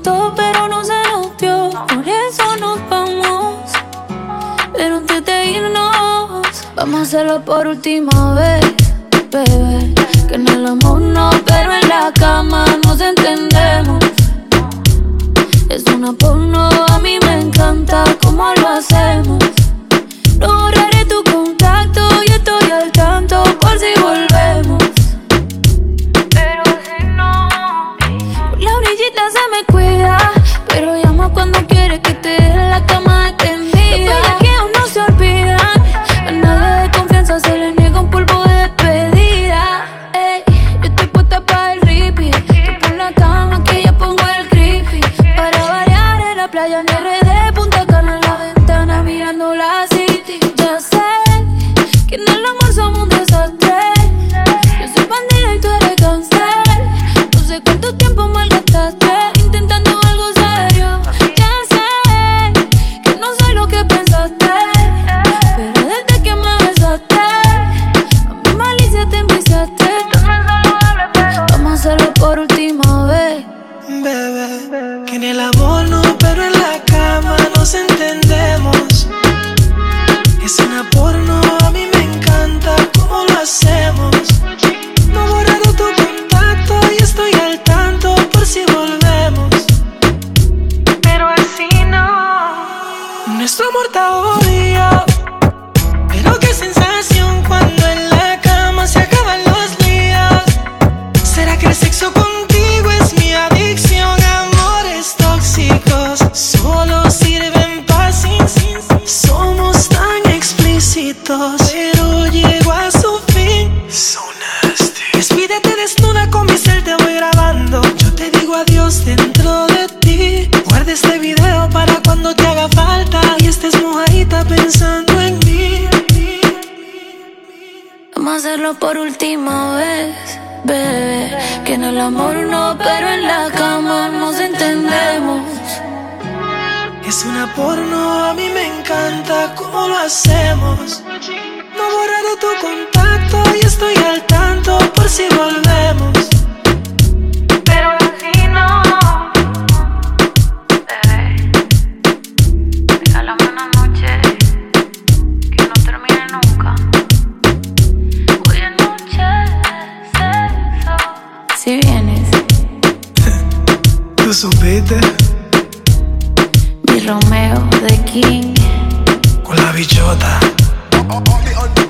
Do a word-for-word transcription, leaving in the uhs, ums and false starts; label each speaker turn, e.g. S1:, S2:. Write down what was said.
S1: gustó, pero no se nos dio. Por eso nos vamos. Pero antes de irnos, vamos a hacerlo por última vez, bebé. Que en el amor no, pero en la cama nos entendemos. Es una porno, a mí me encanta cómo lo hacemos. No borraré tu contacto y estoy al tanto por si volvemos. Pero si no, por la orillita se me cuida, pero llama cuando quiere que te dé la cama extendida. Los bellaqueos no se olvidan, a nadie de confianza se le niega un polvo de despedida. Ey, yo estoy puesta para el ripi, tú pon la cama que yo pongo el creepy. Para variar en la playa en R D, Punta Cana en la ventana mirando la city. Ya sé que en el amor somos un desastre. Yo soy bandida y tú eres cáncer. No sé cuánto tiempo malgastaste intentando algo serio. Ya sé que no soy lo que pensaste, pero desde que me besaste a mi malicia te enviciaste. Vamos a hacerlo por última vez,
S2: bebé. Que en el amor no, pero en la cama nos entendemos. Es una porno, a mí me encanta cómo lo hacemos. No he borrado tu contacto y estoy al tanto por si volvemos. Pero así no. Nuestro amor está obvio, pero qué sensación cuando en la cama se acaban los líos. ¿Será que el sexo contigo es mi adicción? Amores tóxicos solo sirven para sin, sin, sin. Somos tan explícitos, pero llego a su fin. So nasty. Despídete desnuda, con mi cel te voy grabando. Yo te digo adiós dentro de ti. Guarda este video para cuando te haga falta y estés mojadita pensando en mí.
S1: vamos a hacerlo por última vez, bebé. Que en el amor no, pero en la cama nos entendemos.
S2: Es una porno, a mí me encanta cómo lo hacemos. No he borrado tu contacto y estoy al tanto por si volvemos. Pero así no.
S1: Bebé, regálame una noche que no termine nunca. Hoy es noche de sexo. Si vienes,
S2: ¿tú supiste?
S1: mi Romeo de King
S2: Con la bichota.